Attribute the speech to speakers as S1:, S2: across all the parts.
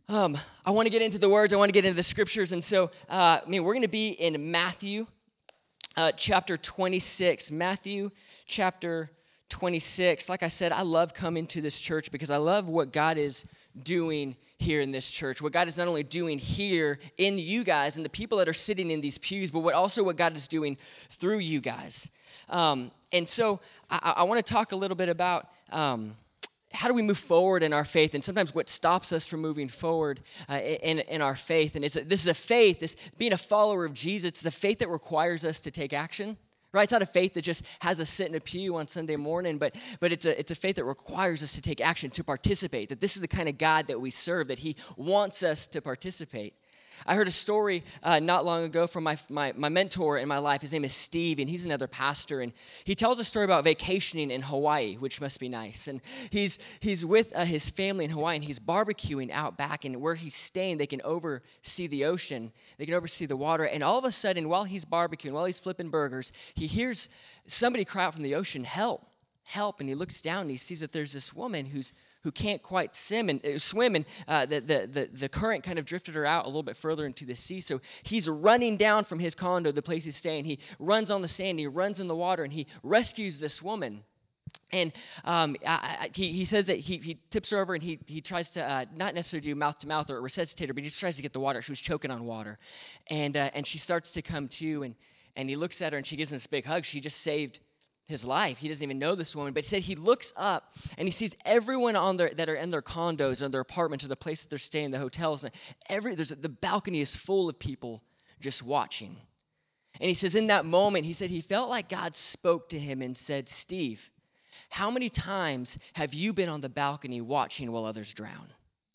S1: I want to get into the words. I want to get into the scriptures. And so, we're going to be in Matthew chapter 26. Matthew chapter 26. Like I said, I love coming to this church because I love what God is doing here in this church. What God is not only doing here in you guys and the people that are sitting in these pews, but what God is doing through you guys. And so I want to talk a little bit about how do we move forward in our faith, and sometimes what stops us from moving forward in our faith. And this is a faith, this being a follower of Jesus, it's a faith that requires us to take action. Right? It's not a faith that just has us sit in a pew on Sunday morning, but it's a faith that requires us to take action, to participate, that this is the kind of God that we serve, that he wants us to participate. I heard a story not long ago from my mentor in my life. His name is Steve, and he's another pastor. And he tells a story about vacationing in Hawaii, which must be nice. And he's with his family in Hawaii, and he's barbecuing out back. And where he's staying, they can oversee the ocean. They can oversee the water. And all of a sudden, while he's barbecuing, while he's flipping burgers, he hears somebody cry out from the ocean, "Help, help." And he looks down, and he sees that there's this woman who can't quite swim, and the current kind of drifted her out a little bit further into the sea. So he's running down from his condo, the place he's staying. He runs on the sand, he runs in the water, and he rescues this woman. And he says that he tips her over, and he tries to not necessarily do mouth to mouth or resuscitate her, but he just tries to get the water. She was choking on water, and she starts to come to, and he looks at her, and she gives him this big hug. She just saved his life. He doesn't even know this woman, but he said he looks up and he sees everyone that are in their condos or their apartments or the place that they're staying, the hotels. And the balcony is full of people just watching. And he says in that moment, he said he felt like God spoke to him and said, "Steve, how many times have you been on the balcony watching while others drown?"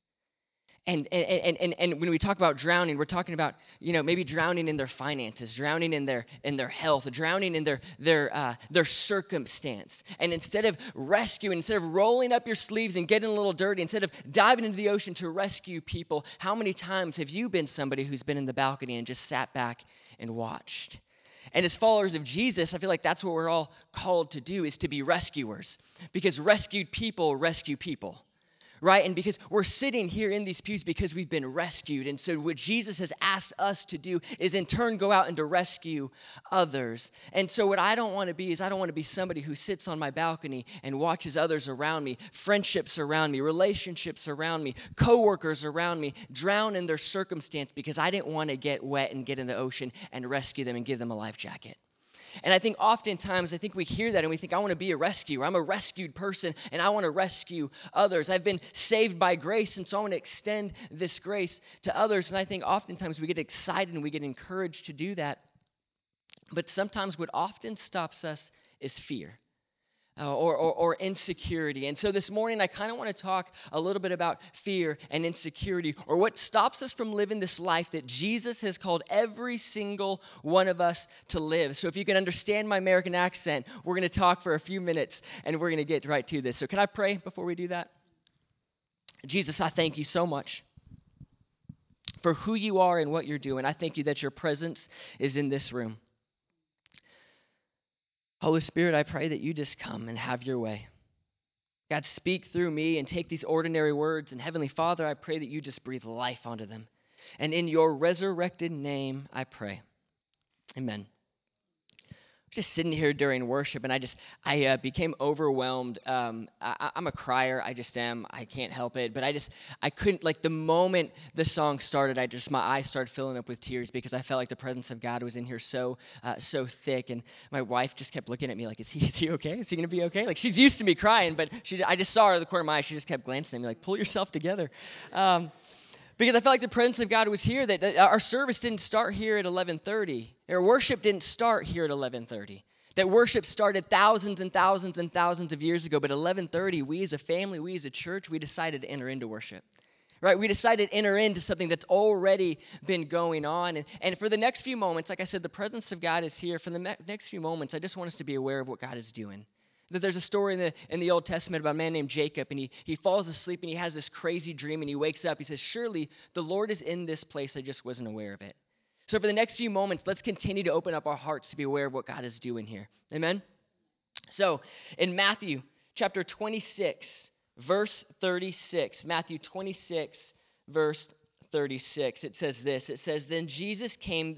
S1: And when we talk about drowning, we're talking about, maybe drowning in their finances, drowning in their health, drowning in their circumstance. And instead of rescuing, instead of rolling up your sleeves and getting a little dirty, instead of diving into the ocean to rescue people, how many times have you been somebody who's been in the balcony and just sat back and watched? And as followers of Jesus, I feel like that's what we're all called to do, is to be rescuers, because rescued people rescue people. Right? And because we're sitting here in these pews because we've been rescued. And so what Jesus has asked us to do is in turn go out and to rescue others. And so what I don't want to be is I don't want to be somebody who sits on my balcony and watches others around me, friendships around me, relationships around me, coworkers around me drown in their circumstance because I didn't want to get wet and get in the ocean and rescue them and give them a life jacket. And I think oftentimes, we hear that and we think, I want to be a rescuer. I'm a rescued person and I want to rescue others. I've been saved by grace, and so I want to extend this grace to others. And I think oftentimes we get excited and we get encouraged to do that. But sometimes what often stops us is fear. Or insecurity. And so this morning, I kind of want to talk a little bit about fear and insecurity, or what stops us from living this life that Jesus has called every single one of us to live. So if you can understand my American accent, we're going to talk for a few minutes, and we're going to get right to this. So can I pray before we do that? Jesus, I thank you so much for who you are and what you're doing. I thank you that your presence is in this room. Holy Spirit, I pray that you just come and have your way. God, speak through me and take these ordinary words. And Heavenly Father, I pray that you just breathe life onto them. And in your resurrected name, I pray. Amen. Just sitting here during worship, and I became overwhelmed. I'm a crier. I just am. I can't help it. But I couldn't, like, the moment the song started, my eyes started filling up with tears because I felt like the presence of God was in here so thick. And my wife just kept looking at me like, is he okay? Is he going to be okay? Like, she's used to me crying, but I just saw her in the corner of my eye. She just kept glancing at me like, pull yourself together. Because I felt like the presence of God was here, that our service didn't start here at 11:30. Our worship didn't start here at 11:30. That worship started thousands and thousands and thousands of years ago, but 11:30, we as a family, we as a church, we decided to enter into worship. Right? We decided to enter into something that's already been going on. And for the next few moments, like I said, the presence of God is here. For the next few moments, I just want us to be aware of what God is doing. That there's a story in the Old Testament about a man named Jacob, and he falls asleep and he has this crazy dream, and he wakes up. He says, surely the Lord is in this place. I just wasn't aware of it. So for the next few moments, let's continue to open up our hearts to be aware of what God is doing here. Amen? So in Matthew chapter 26, verse 36, Matthew 26, verse 36. It says this. It says, then Jesus came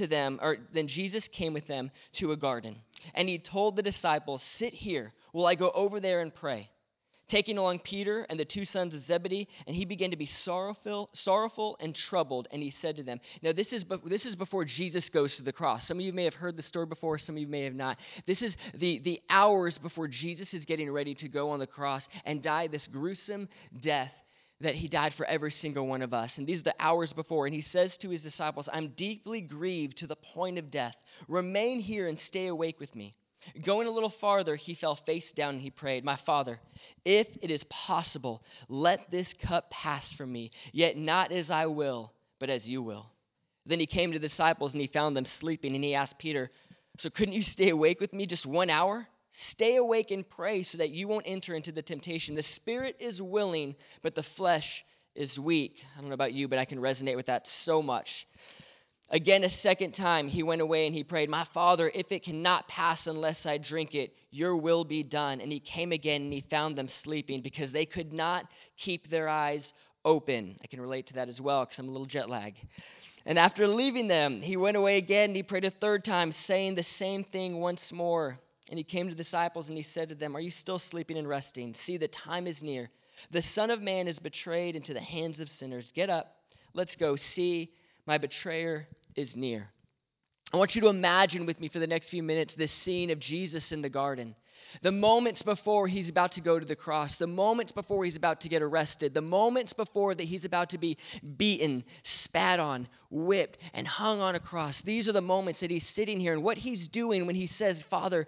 S1: with them to a garden, and he told the disciples, sit here while I go over there and pray. Taking along Peter and the two sons of Zebedee, and he began to be sorrowful and troubled, and he said to them, now this is before Jesus goes to the cross. Some of you may have heard the story before, some of you may have not. This is the hours before Jesus is getting ready to go on the cross and die this gruesome death that he died for every single one of us. And these are the hours before, and he says to his disciples, I'm deeply grieved to the point of death. Remain here and stay awake with me. Going a little farther, he fell face down and he prayed, my Father, if it is possible, let this cup pass from me, yet not as I will, but as you will. Then he came to the disciples and he found them sleeping, and he asked Peter, so couldn't you stay awake with me just 1 hour? Stay awake and pray so that you won't enter into the temptation. The spirit is willing, but the flesh is weak. I don't know about you, but I can resonate with that so much. Again, a second time, he went away and he prayed, my Father, if it cannot pass unless I drink it, your will be done. And he came again and he found them sleeping because they could not keep their eyes open. I can relate to that as well because I'm a little jet lagged. And after leaving them, he went away again and he prayed a third time, saying the same thing once more. And he came to the disciples and he said to them, are you still sleeping and resting? See, the time is near. The Son of Man is betrayed into the hands of sinners. Get up, let's go. See, my betrayer is near. I want you to imagine with me for the next few minutes this scene of Jesus in the garden. The moments before he's about to go to the cross, the moments before he's about to get arrested, the moments before that he's about to be beaten, spat on, whipped, and hung on a cross. These are the moments that he's sitting here, and what he's doing when he says, Father,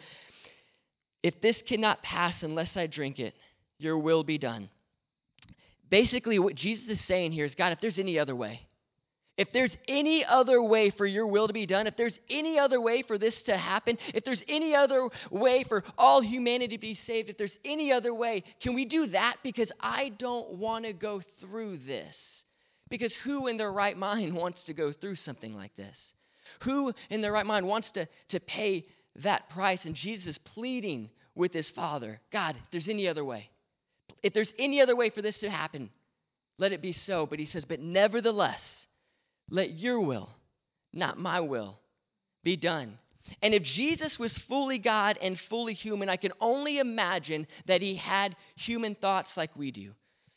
S1: if this cannot pass unless I drink it, your will be done. Basically, what Jesus is saying here is, God, if there's any other way, if there's any other way for your will to be done, if there's any other way for this to happen, if there's any other way for all humanity to be saved, if there's any other way, can we do that? Because I don't want to go through this. Because who in their right mind wants to go through something like this? Who in their right mind wants to pay that price? And Jesus is pleading with his Father, God, if there's any other way, if there's any other way for this to happen, let it be so. But he says, but nevertheless, let your will, not my will, be done. And if Jesus was fully God and fully human, I can only imagine that he had human thoughts like we do.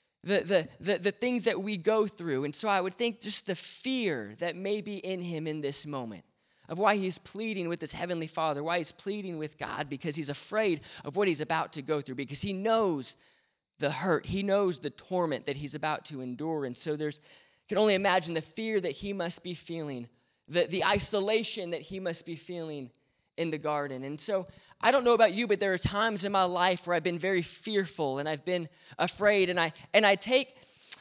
S1: The things that we go through. And so I would think just the fear that may be in him in this moment of why he's pleading with his heavenly Father, why he's pleading with God, because he's afraid of what he's about to go through, because he knows the hurt. He knows the torment that he's about to endure. And so can only imagine the fear that he must be feeling, the isolation that he must be feeling in the garden. And so I don't know about you, but there are times in my life where I've been very fearful and I've been afraid, and I take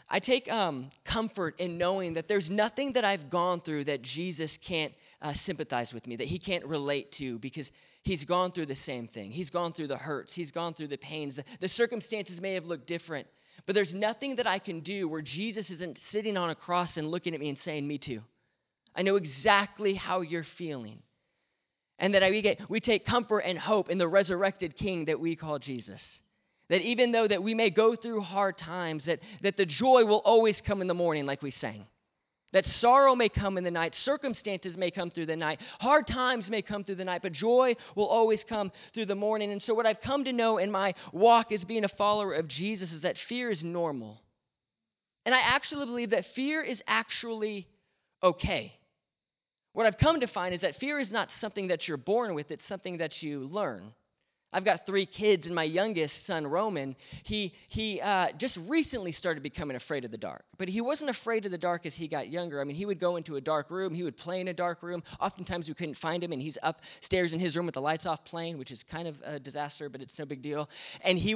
S1: comfort in knowing that there's nothing that I've gone through that Jesus can't sympathize with me, that he can't relate to, because he's gone through the same thing. He's gone through the hurts. He's gone through the pains. The circumstances may have looked different, but there's nothing that I can do where Jesus isn't sitting on a cross and looking at me and saying, me too. I know exactly how you're feeling. And that we take comfort and hope in the resurrected King that we call Jesus. That even though that we may go through hard times, that the joy will always come in the morning like we sang. That sorrow may come in the night, circumstances may come through the night, hard times may come through the night, but joy will always come through the morning. And so what I've come to know in my walk as being a follower of Jesus is that fear is normal. And I actually believe that fear is actually okay. What I've come to find is that fear is not something that you're born with, it's something that you learn. I've got 3 kids, and my youngest son, Roman, he just recently started becoming afraid of the dark. But he wasn't afraid of the dark as he got younger. I mean, he would go into a dark room. He would play in a dark room. Oftentimes, we couldn't find him, and he's upstairs in his room with the lights off playing, which is kind of a disaster, but it's no big deal. And he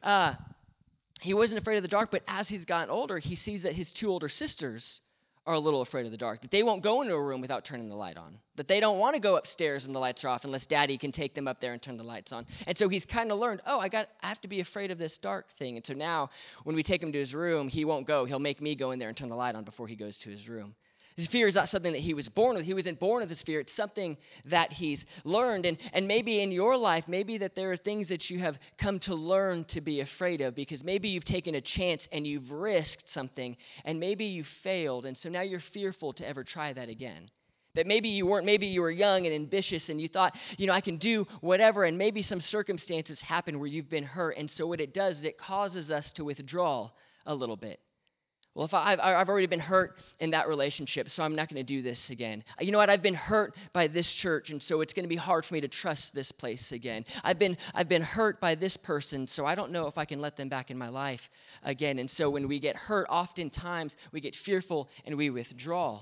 S1: wasn't afraid of the dark, but as he's gotten older, he sees that his 2 older sisters are a little afraid of the dark, that they won't go into a room without turning the light on, that they don't want to go upstairs and the lights are off unless daddy can take them up there and turn the lights on. And so he's kind of learned, I have to be afraid of this dark thing. And so now when we take him to his room, he won't go. He'll make me go in there and turn the light on before he goes to his room. His fear is not something that he was born with. He wasn't born with this fear. It's something that he's learned. And maybe in your life, maybe that there are things that you have come to learn to be afraid of, because maybe you've taken a chance and you've risked something and maybe you failed. And so now you're fearful to ever try that again. That maybe you weren't, maybe you were young and ambitious and you thought, I can do whatever, and maybe some circumstances happen where you've been hurt. And so what it does is it causes us to withdraw a little bit. Well, if I've already been hurt in that relationship, so I'm not going to do this again. You know what? I've been hurt by this church, and so it's going to be hard for me to trust this place again. I've been hurt by this person, so I don't know if I can let them back in my life again. And so when we get hurt, oftentimes we get fearful and we withdraw.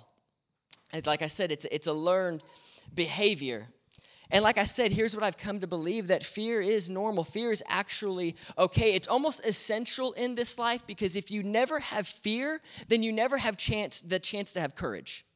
S1: And like I said, it's a learned behavior. And like I said, here's what I've come to believe, that fear is normal. Fear is actually okay. It's almost essential in this life, because if you never have fear, then you never have the chance to have courage.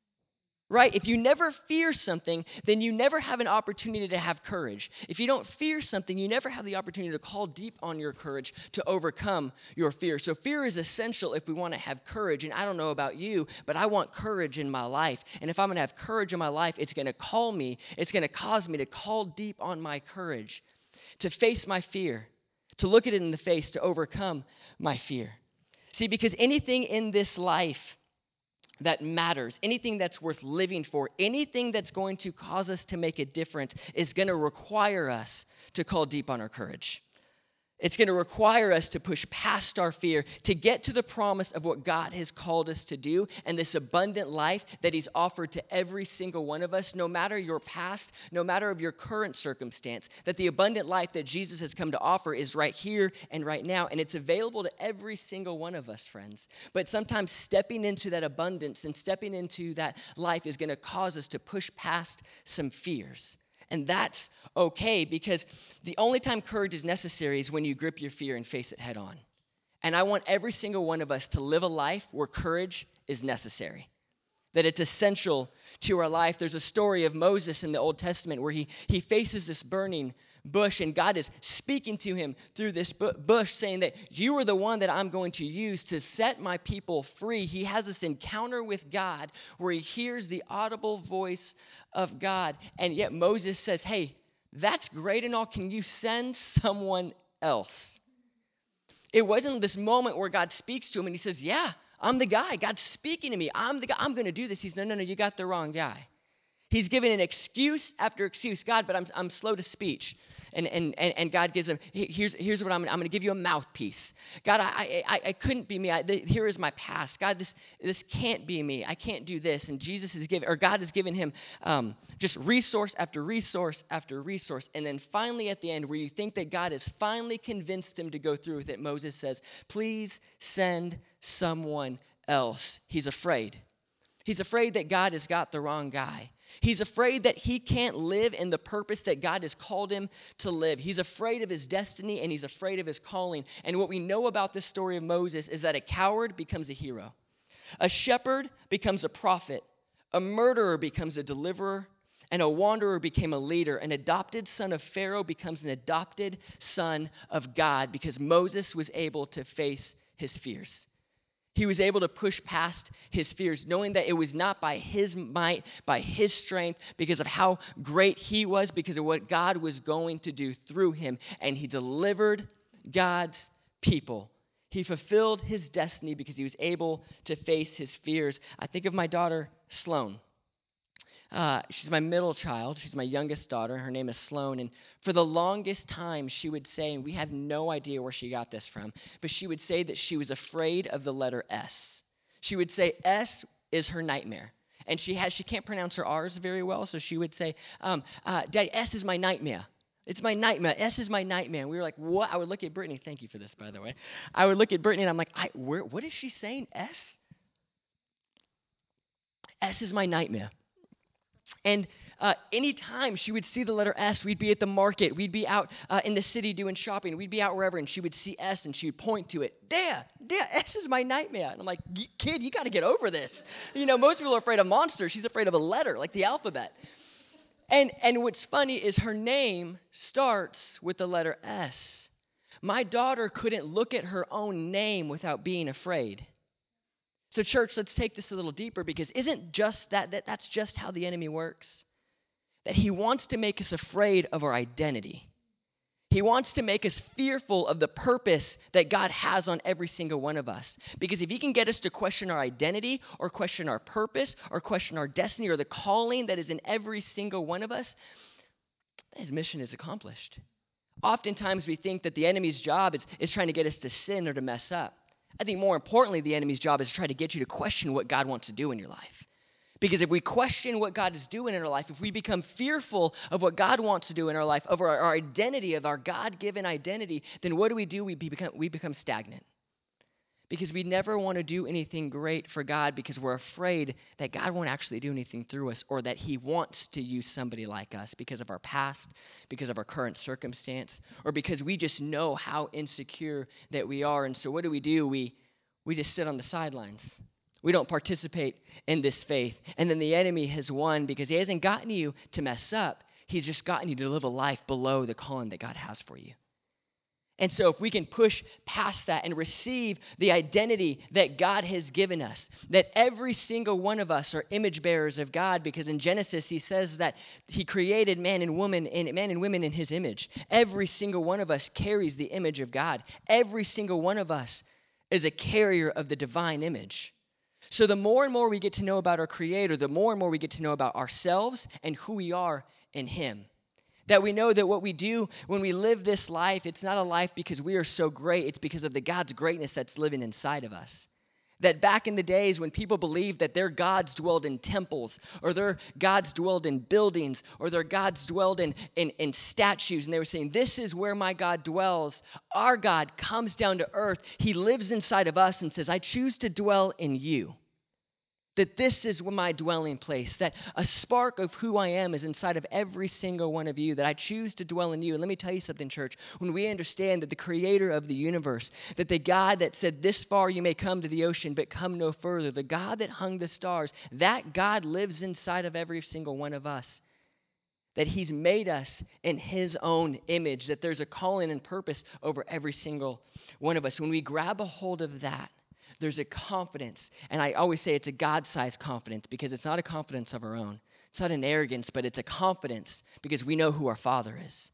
S1: Right? If you never fear something, then you never have an opportunity to have courage. If you don't fear something, you never have the opportunity to call deep on your courage to overcome your fear. So fear is essential if we want to have courage. And I don't know about you, but I want courage in my life. And if I'm going to have courage in my life, it's going to it's going to cause me to call deep on my courage, to face my fear, to look at it in the face, to overcome my fear. See, because anything in this life that matters, anything that's worth living for, anything that's going to cause us to make a difference is going to require us to call deep on our courage. It's going to require us to push past our fear to get to the promise of what God has called us to do and this abundant life that he's offered to every single one of us, no matter your past, no matter of your current circumstance, that the abundant life that Jesus has come to offer is right here and right now, and it's available to every single one of us, friends. But sometimes stepping into that abundance and stepping into that life is going to cause us to push past some fears. And that's okay, because the only time courage is necessary is when you grip your fear and face it head on. And I want every single one of us to live a life where courage is necessary, that it's essential to our life. There's a story of Moses in the Old Testament where he faces this burning bush, and God is speaking to him through this bush, saying that you are the one that I'm going to use to set my people free. He has this encounter with God where he hears the audible voice of God, and yet Moses says, hey, that's great and all, can you send someone else? It wasn't this moment where God speaks to him and he says, yeah, I'm the guy. God's speaking to me. I'm the guy. I'm going to do this. He's, no, you got the wrong guy. He's given an excuse after excuse. God, but I'm slow to speech. And God gives him, here's what I'm going to give you a mouthpiece. God, I couldn't be me. Here is my past. God, this can't be me. I can't do this. And God has given him just resource after resource after resource. And then finally at the end, where you think that God has finally convinced him to go through with it, Moses says, please send someone else. He's afraid. He's afraid that God has got the wrong guy. He's afraid that he can't live in the purpose that God has called him to live. He's afraid of his destiny, and he's afraid of his calling. And what we know about this story of Moses is that a coward becomes a hero. A shepherd becomes a prophet. A murderer becomes a deliverer. And a wanderer became a leader. An adopted son of Pharaoh becomes an adopted son of God, because Moses was able to face his fears. He was able to push past his fears, knowing that it was not by his might, by his strength, because of how great he was, because of what God was going to do through him. And he delivered God's people. He fulfilled his destiny because he was able to face his fears. I think of my daughter, Sloan. She's my middle child. She's my youngest daughter. Her name is Sloan. And for the longest time, she would say, and we have no idea where she got this from, but she would say that she was afraid of the letter S. She would say S is her nightmare. And she can't pronounce her R's very well, so she would say, Daddy, S is my nightmare. It's my nightmare. S is my nightmare. And we were like, what? I would look at Brittany. Thank you for this, by the way. I would look at Brittany, and I'm like, what is she saying? S? S is my nightmare. And anytime she would see the letter S, we'd be at the market, we'd be out in the city doing shopping, we'd be out wherever, and she would see S and she would point to it. Dad, S is my nightmare. And I'm like, kid, you got to get over this. Most people are afraid of monsters. She's afraid of a letter, like the alphabet. And what's funny is her name starts with the letter S. My daughter couldn't look at her own name without being afraid. So church, let's take this a little deeper, because isn't just that's just how the enemy works? That he wants to make us afraid of our identity. He wants to make us fearful of the purpose that God has on every single one of us. Because if he can get us to question our identity, or question our purpose, or question our destiny, or the calling that is in every single one of us, his mission is accomplished. Oftentimes we think that the enemy's job is trying to get us to sin or to mess up. I think more importantly, the enemy's job is to try to get you to question what God wants to do in your life. Because if we question what God is doing in our life, if we become fearful of what God wants to do in our life, of our identity, of our God-given identity, then what do? We become stagnant. Because we never want to do anything great for God, because we're afraid that God won't actually do anything through us, or that he wants to use somebody like us because of our past, because of our current circumstance, or because we just know how insecure that we are. And so what do? We just sit on the sidelines. We don't participate in this faith. And then the enemy has won, because he hasn't gotten you to mess up. He's just gotten you to live a life below the calling that God has for you. And so if we can push past that and receive the identity that God has given us, that every single one of us are image bearers of God, because in Genesis he says that he created man and women in his image. Every single one of us carries the image of God. Every single one of us is a carrier of the divine image. So the more and more we get to know about our Creator, the more and more we get to know about ourselves and who we are in him. That we know that what we do when we live this life, it's not a life because we are so great, it's because of the God's greatness that's living inside of us. That back in the days when people believed that their gods dwelled in temples, or their gods dwelled in buildings, or their gods dwelled in statues, and they were saying, this is where my God dwells, our God comes down to earth. He lives inside of us and says, I choose to dwell in you. That this is my dwelling place, that a spark of who I am is inside of every single one of you, that I choose to dwell in you. And let me tell you something, church. When we understand that the creator of the universe, that the God that said, this far you may come to the ocean, but come no further, the God that hung the stars, that God lives inside of every single one of us. That he's made us in his own image, that there's a calling and purpose over every single one of us. When we grab a hold of that, there's a confidence, and I always say it's a God-sized confidence, because it's not a confidence of our own. It's not an arrogance, but it's a confidence because we know who our Father is.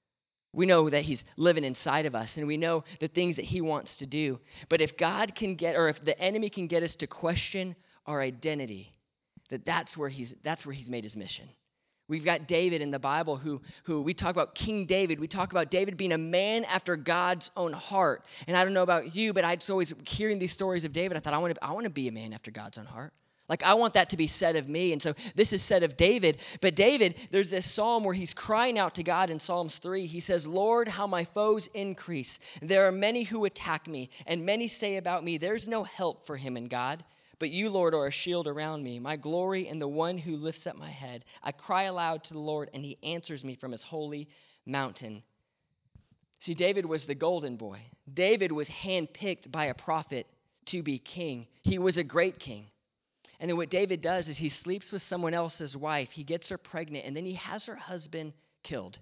S1: We know that he's living inside of us, and we know the things that he wants to do. But if God can get, or if the enemy can get us to question our identity, that's where he's made his mission. We've got David in the Bible who we talk about King David. We talk about David being a man after God's own heart. And I don't know about you, but I just always hearing these stories of David, I thought, I want to be a man after God's own heart. Like, I want that to be said of me. And so this is said of David. But David, there's this psalm where he's crying out to God in Psalms 3. He says, Lord, how my foes increase. There are many who attack me, and many say about me, there's no help for him in God. But you, Lord, are a shield around me, my glory and the one who lifts up my head. I cry aloud to the Lord, and he answers me from his holy mountain. See, David was the golden boy. David was handpicked by a prophet to be king. He was a great king. And then what David does is he sleeps with someone else's wife. He gets her pregnant, and then he has her husband killed.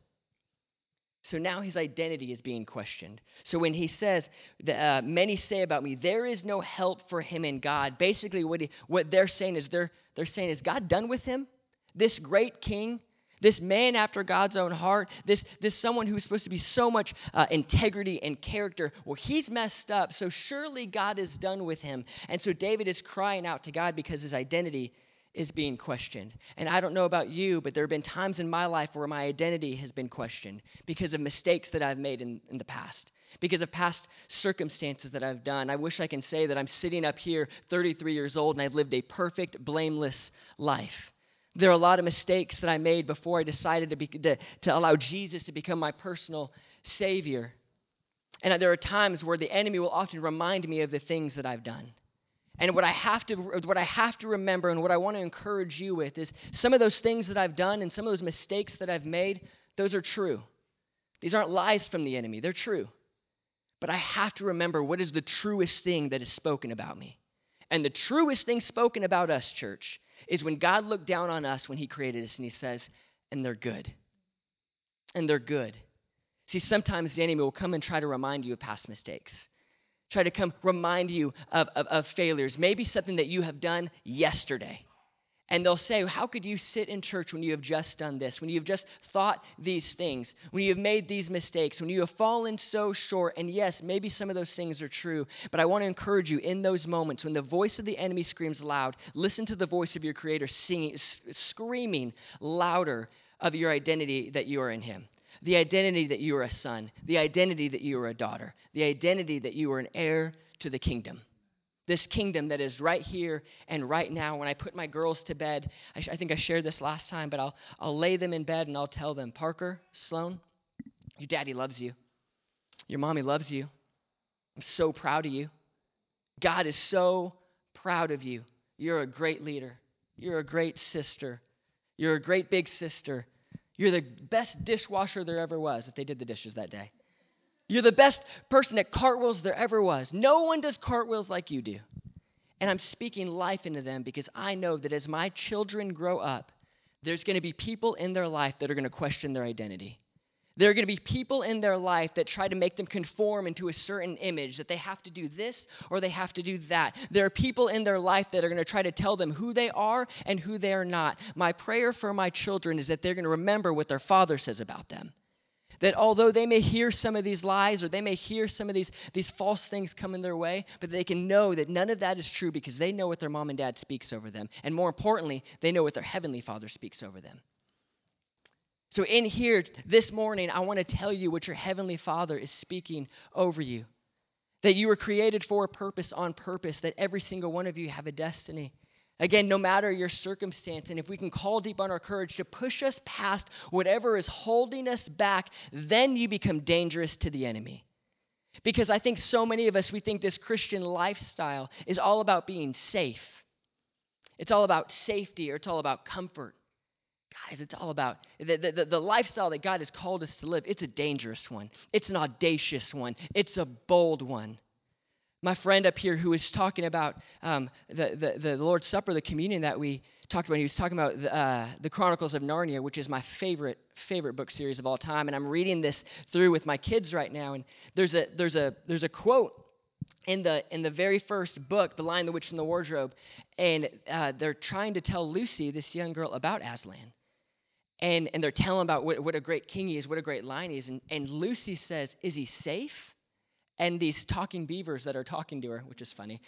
S1: So now his identity is being questioned. So when he says, many say about me, there is no help for him in God. Basically what they're saying is, they're saying, is God done with him? This great king, this man after God's own heart, this someone who's supposed to be so much integrity and character, well, he's messed up, so surely God is done with him. And so David is crying out to God because his identity is being questioned. And I don't know about you, but there have been times in my life where my identity has been questioned because of mistakes that I've made in the past, because of past circumstances that I've done. I wish I can say that I'm sitting up here 33 years old and I've lived a perfect, blameless life. There are a lot of mistakes that I made before I decided to allow Jesus to become my personal Savior. And there are times where the enemy will often remind me of the things that I've done. And what I have to remember, and what I want to encourage you with, is some of those things that I've done and some of those mistakes that I've made, those are true. These aren't lies from the enemy. They're true. But I have to remember what is the truest thing that is spoken about me. And the truest thing spoken about us, church, is when God looked down on us when he created us and he says, and they're good. And they're good. See, sometimes the enemy will come and try to remind you of past mistakes. try to come remind you of failures, maybe something that you have done yesterday. And they'll say, how could you sit in church when you have just done this, when you have just thought these things, when you have made these mistakes, when you have fallen so short? And yes, maybe some of those things are true, but I want to encourage you in those moments when the voice of the enemy screams loud, listen to the voice of your Creator screaming louder of your identity that you are in Him. The identity that you are a son, the identity that you are a daughter, the identity that you are an heir to the kingdom. This kingdom that is right here and right now. When I put my girls to bed, I think I shared this last time, but I'll lay them in bed and I'll tell them, Parker, Sloan, your daddy loves you. Your mommy loves you. I'm so proud of you. God is so proud of you. You're a great leader. You're a great sister. You're a great big sister. You're the best dishwasher there ever was if they did the dishes that day. You're the best person at cartwheels there ever was. No one does cartwheels like you do. And I'm speaking life into them because I know that as my children grow up, there's going to be people in their life that are going to question their identity. There are going to be people in their life that try to make them conform into a certain image, that they have to do this or they have to do that. There are people in their life that are going to try to tell them who they are and who they are not. My prayer for my children is that they're going to remember what their father says about them. That although they may hear some of these lies or they may hear some of these false things coming their way, but they can know that none of that is true because they know what their mom and dad speaks over them. And more importantly, they know what their heavenly Father speaks over them. So in here this morning, I want to tell you what your heavenly Father is speaking over you. That you were created for a purpose, on purpose, that every single one of you have a destiny. Again, no matter your circumstance, and if we can call deep on our courage to push us past whatever is holding us back, then you become dangerous to the enemy. Because I think so many of us, we think this Christian lifestyle is all about being safe. It's all about safety, or it's all about comfort. Guys, it's all about the lifestyle that God has called us to live. It's a dangerous one. It's an audacious one. It's a bold one. My friend up here who was talking about the Lord's Supper, the communion that we talked about, he was talking about the Chronicles of Narnia, which is my favorite book series of all time. And I'm reading this through with my kids right now. And there's a quote in the very first book, The Lion, the Witch, and the Wardrobe. And they're trying to tell Lucy, this young girl, about Aslan. And they're telling about what a great king he is, what a great lion he is. And Lucy says, is he safe? And these talking beavers that are talking to her, which is funny,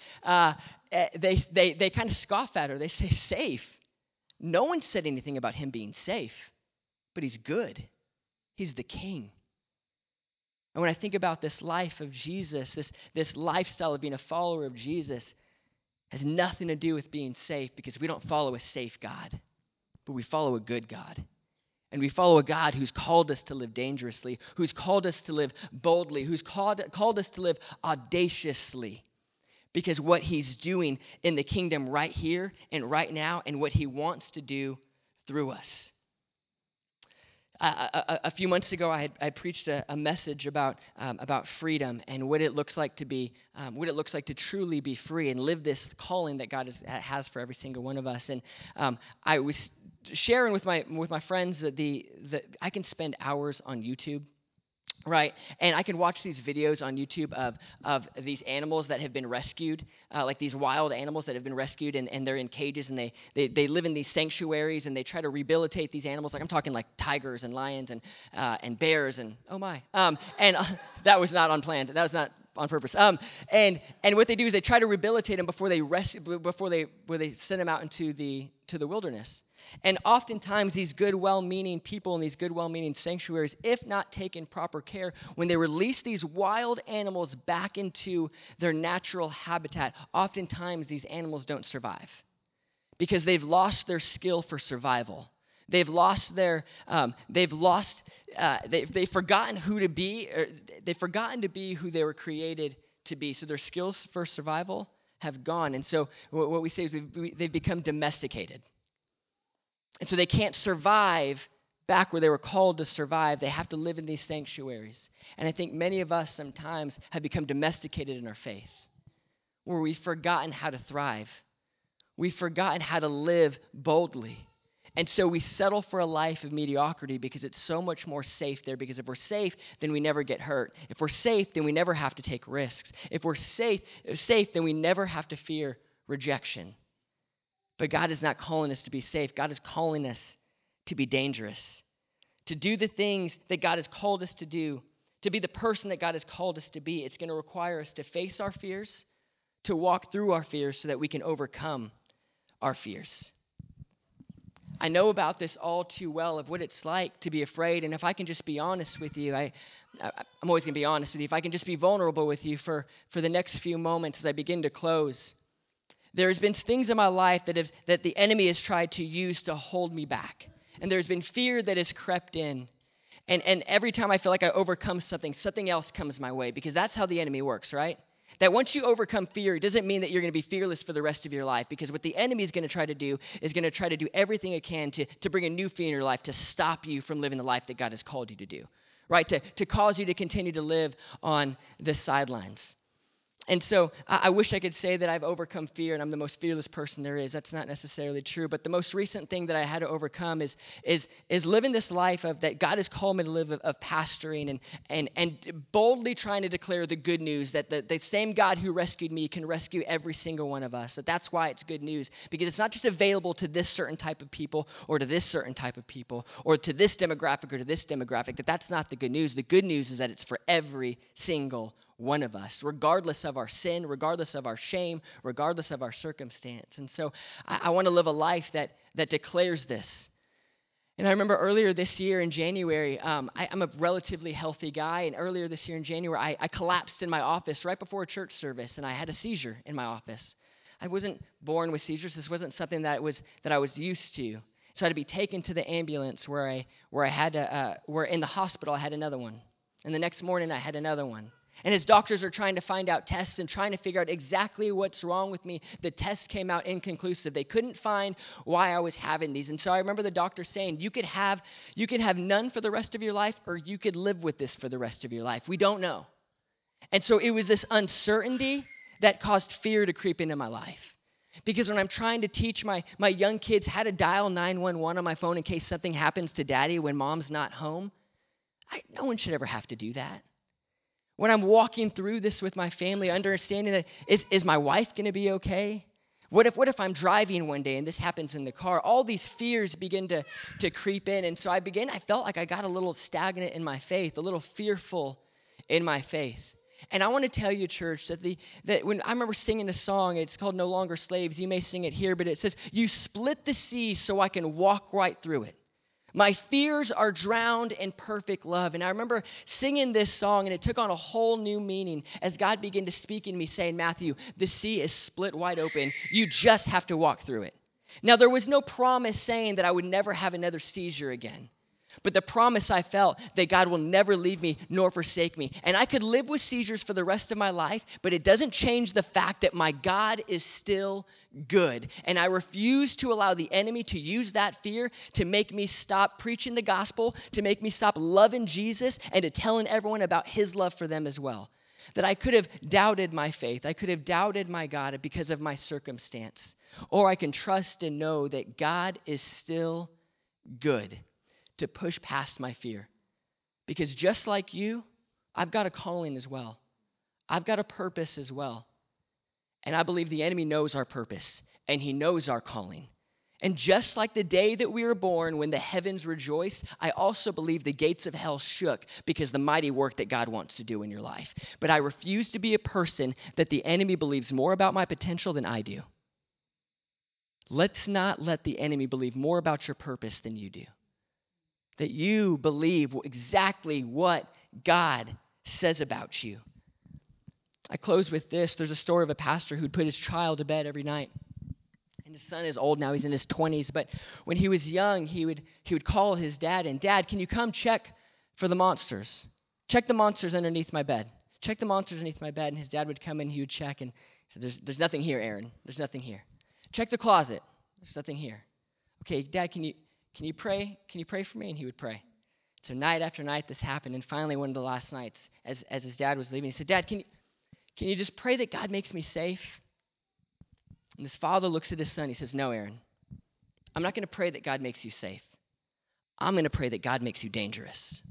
S1: they kind of scoff at her. They say, safe? No one said anything about him being safe, but he's good. He's the king. And when I think about this life of Jesus, this lifestyle of being a follower of Jesus has nothing to do with being safe, because we don't follow a safe God, but we follow a good God. And we follow a God who's called us to live dangerously, who's called us to live boldly, who's called us to live audaciously. Because what he's doing in the kingdom right here and right now, and what he wants to do through us. A few months ago, I preached a message about freedom and what it looks like to be, what it looks like to truly be free and live this calling that God has for every single one of us. And I was sharing with my friends that I can spend hours on YouTube. Right, and I can watch these videos on YouTube of these animals that have been rescued, like these wild animals that have been rescued, and they're in cages, and they live in these sanctuaries, and they try to rehabilitate these animals. Like I'm talking like tigers and lions and bears and oh my, that was not unplanned. That was not on purpose. And what they do is they try to rehabilitate them before they send them out into the wilderness. And oftentimes these good, well-meaning people in these good, well-meaning sanctuaries, if not taken proper care, when they release these wild animals back into their natural habitat, oftentimes these animals don't survive because they've lost their skill for survival. They've forgotten who to be, or they've forgotten to be who they were created to be. So their skills for survival have gone. And so what we say is they've become domesticated. And so they can't survive back where they were called to survive. They have to live in these sanctuaries. And I think many of us sometimes have become domesticated in our faith, where we've forgotten how to thrive. We've forgotten how to live boldly. And so we settle for a life of mediocrity because it's so much more safe there. Because if we're safe, then we never get hurt. If we're safe, then we never have to take risks. If we're safe, then we never have to fear rejection. But God is not calling us to be safe. God is calling us to be dangerous, to do the things that God has called us to do, to be the person that God has called us to be. It's going to require us to face our fears, to walk through our fears so that we can overcome our fears. I know about this all too well of what it's like to be afraid. And if I can just be honest with you, I'm always going to be honest with you. If I can just be vulnerable with you for the next few moments as I begin to close, there's been things in my life that the enemy has tried to use to hold me back. And there's been fear that has crept in. And every time I feel like I overcome something else comes my way, because that's how the enemy works, right? That once you overcome fear, it doesn't mean that you're going to be fearless for the rest of your life, because what the enemy is going to try to do is going to try to do everything it can to bring a new fear in your life, to stop you from living the life that God has called you to do, right? To cause you to continue to live on the sidelines. And so I wish I could say that I've overcome fear and I'm the most fearless person there is. That's not necessarily true. But the most recent thing that I had to overcome is living this life of that God has called me to live of pastoring and boldly trying to declare the good news that the same God who rescued me can rescue every single one of us. That's why it's good news, because it's not just available to this certain type of people or to this certain type of people or to this demographic or to this demographic. That's not the good news. The good news is that it's for every single one of us, regardless of our sin, regardless of our shame, regardless of our circumstance. And so I want to live a life that declares this. And I remember earlier this year in January, I'm a relatively healthy guy, and earlier this year in January, I collapsed in my office right before a church service, and I had a seizure in my office. I wasn't born with seizures. This wasn't something that I was used to. So I had to be taken to the ambulance where in the hospital I had another one. And the next morning I had another one. And as doctors are trying to find out tests and trying to figure out exactly what's wrong with me, the tests came out inconclusive. They couldn't find why I was having these. And so I remember the doctor saying, you could have none for the rest of your life, or you could live with this for the rest of your life. We don't know. And so it was this uncertainty that caused fear to creep into my life. Because when I'm trying to teach my young kids how to dial 911 on my phone in case something happens to daddy when mom's not home, no one should ever have to do that. When I'm walking through this with my family, understanding that is my wife going to be okay? What if I'm driving one day and this happens in the car? All these fears begin to creep in. And so I felt like I got a little stagnant in my faith, a little fearful in my faith. And I want to tell you, church, that when I remember singing a song, it's called No Longer Slaves. You may sing it here, but it says, you split the sea so I can walk right through it. My fears are drowned in perfect love. And I remember singing this song, and it took on a whole new meaning as God began to speak in me, saying, Matthew, the sea is split wide open. You just have to walk through it. Now, there was no promise saying that I would never have another seizure again. But the promise I felt that God will never leave me nor forsake me. And I could live with seizures for the rest of my life, but it doesn't change the fact that my God is still good. And I refuse to allow the enemy to use that fear to make me stop preaching the gospel, to make me stop loving Jesus, and to telling everyone about his love for them as well. That I could have doubted my faith. I could have doubted my God because of my circumstance. Or I can trust and know that God is still good, to push past my fear. Because just like you, I've got a calling as well. I've got a purpose as well. And I believe the enemy knows our purpose, and he knows our calling. And just like the day that we were born, when the heavens rejoiced, I also believe the gates of hell shook because the mighty work that God wants to do in your life. But I refuse to be a person that the enemy believes more about my potential than I do. Let's not let the enemy believe more about your purpose than you do. That you believe exactly what God says about you. I close with this. There's a story of a pastor who'd put his child to bed every night. And his son is old now. He's in his 20s. But when he was young, he would call his dad and, Dad, can you come check for the monsters? Check the monsters underneath my bed. Check the monsters underneath my bed. And his dad would come in, he would check, and he said, there's nothing here, Aaron. There's nothing here. Check the closet. There's nothing here. Okay, Dad, can you pray? Can you pray for me? And he would pray. So night after night this happened. And finally, one of the last nights, as his dad was leaving, he said, Dad, can you just pray that God makes me safe? And this father looks at his son. He says, No, Aaron, I'm not going to pray that God makes you safe. I'm going to pray that God makes you dangerous.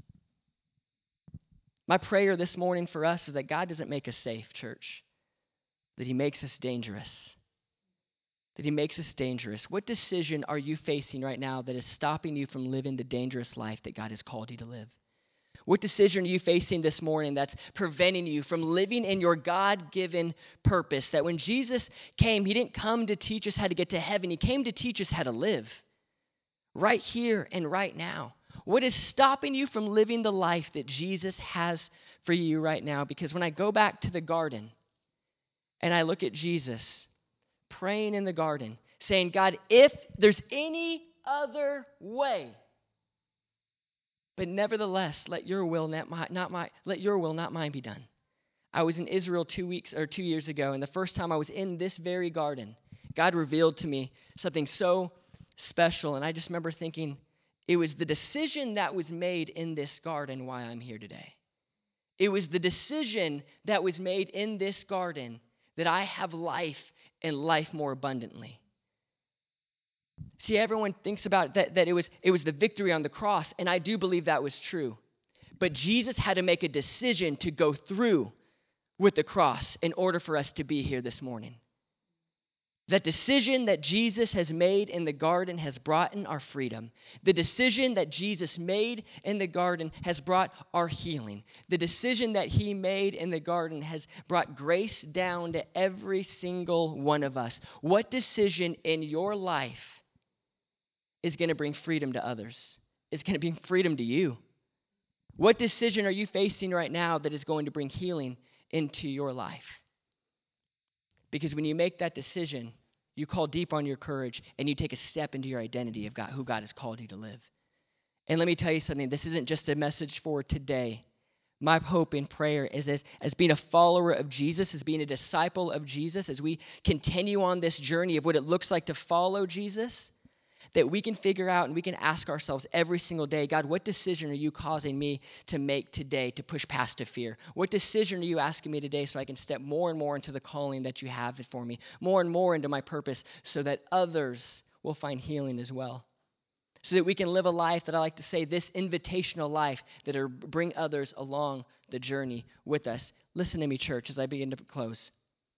S1: My prayer this morning for us is that God doesn't make us safe, church, that he makes us dangerous. That he makes us dangerous. What decision are you facing right now that is stopping you from living the dangerous life that God has called you to live? What decision are you facing this morning that's preventing you from living in your God-given purpose? That when Jesus came, he didn't come to teach us how to get to heaven. He came to teach us how to live right here and right now. What is stopping you from living the life that Jesus has for you right now? Because when I go back to the garden and I look at Jesus praying in the garden, saying, God, if there's any other way, but nevertheless, let your will, not mine be done. I was in Israel 2 years ago, and the first time I was in this very garden, God revealed to me something so special, and I just remember thinking, it was the decision that was made in this garden why I'm here today. It was the decision that was made in this garden that I have life and life more abundantly. See, everyone thinks about that it was the victory on the cross, and I do believe that was true. But Jesus had to make a decision to go through with the cross in order for us to be here this morning. That decision that Jesus has made in the garden has brought in our freedom. The decision that Jesus made in the garden has brought our healing. The decision that he made in the garden has brought grace down to every single one of us. What decision in your life is going to bring freedom to others? It's going to bring freedom to you. What decision are you facing right now that is going to bring healing into your life? Because when you make that decision, you call deep on your courage and you take a step into your identity of God, who God has called you to live. And let me tell you something, this isn't just a message for today. My hope and prayer is as being a follower of Jesus, as being a disciple of Jesus, as we continue on this journey of what it looks like to follow Jesus, that we can figure out and we can ask ourselves every single day, God, what decision are you causing me to make today to push past a fear? What decision are you asking me today so I can step more and more into the calling that you have for me, more and more into my purpose so that others will find healing as well? So that we can live a life that I like to say, this invitational life that will bring others along the journey with us. Listen to me, church, as I begin to close.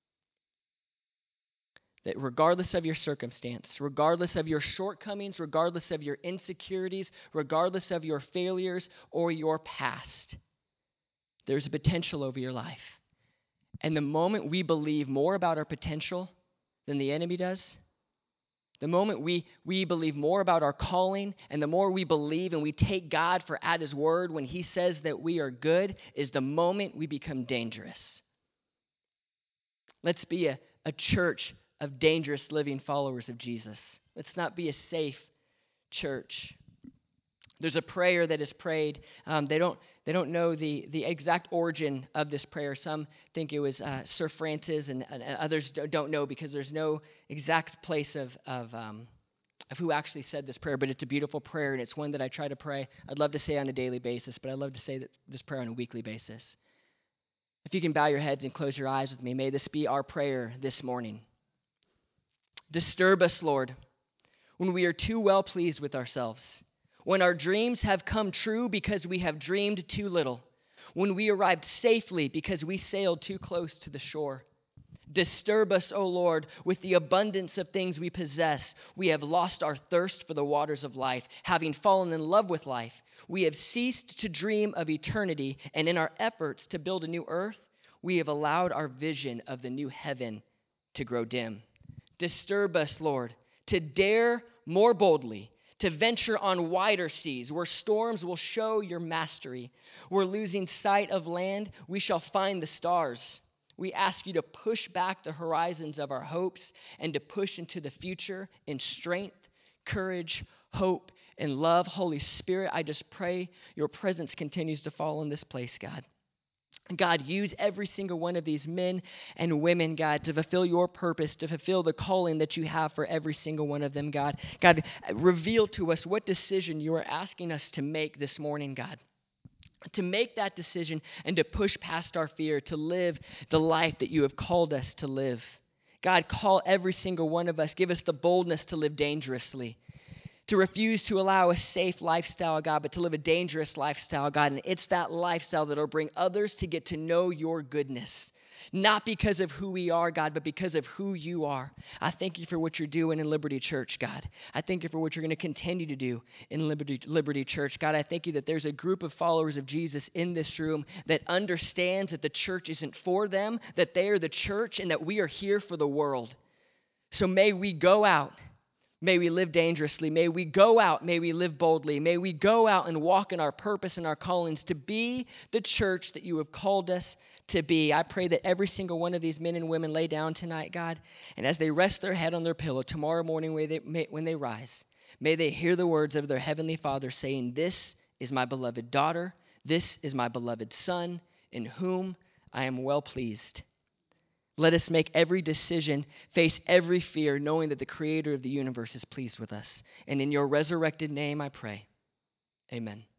S1: That regardless of your circumstance, regardless of your shortcomings, regardless of your insecurities, regardless of your failures or your past, there's a potential over your life. And the moment we believe more about our potential than the enemy does, the moment we believe more about our calling, and the more we believe and we take God for at his word when he says that we are good, is the moment we become dangerous. Let's be a church of dangerous living followers of Jesus. Let's not be a safe church. There's a prayer that is prayed. They don't know the exact origin of this prayer. Some think it was Sir Francis, and others don't know because there's no exact place of who actually said this prayer. But it's a beautiful prayer, and it's one that I try to pray. I'd love to say on a daily basis, but I love to say that this prayer on a weekly basis. If you can bow your heads and close your eyes with me, may this be our prayer this morning. Disturb us, Lord, when we are too well pleased with ourselves, when our dreams have come true because we have dreamed too little, when we arrived safely because we sailed too close to the shore. Disturb us, O Lord, with the abundance of things we possess. We have lost our thirst for the waters of life. Having fallen in love with life, we have ceased to dream of eternity, and in our efforts to build a new earth, we have allowed our vision of the new heaven to grow dim. Disturb us, Lord, to dare more boldly, to venture on wider seas where storms will show your mastery. Where losing sight of land, we shall find the stars. We ask you to push back the horizons of our hopes and to push into the future in strength, courage, hope, and love. Holy Spirit, I just pray your presence continues to fall in this place, God. God, use every single one of these men and women, God, to fulfill your purpose, to fulfill the calling that you have for every single one of them, God. God, reveal to us what decision you are asking us to make this morning, God. To make that decision and to push past our fear, to live the life that you have called us to live. God, call every single one of us. Give us the boldness to live dangerously. to refuse to allow a safe lifestyle, God, but to live a dangerous lifestyle, God. And it's that lifestyle that'll bring others to get to know your goodness. Not because of who we are, God, but because of who you are. I thank you for what you're doing in Liberty Church, God. I thank you for what you're going to continue to do in Liberty Church. God, I thank you that there's a group of followers of Jesus in this room that understands that the church isn't for them, that they are the church, and that we are here for the world. So may we go out. May we live dangerously. May we go out. May we live boldly. May we go out and walk in our purpose and our callings to be the church that you have called us to be. I pray that every single one of these men and women lay down tonight, God, and as they rest their head on their pillow tomorrow morning when they rise, may they hear the words of their Heavenly Father saying, "This is my beloved daughter. This is my beloved son, in whom I am well pleased." Let us make every decision, face every fear, knowing that the Creator of the universe is pleased with us. And in your resurrected name I pray. Amen.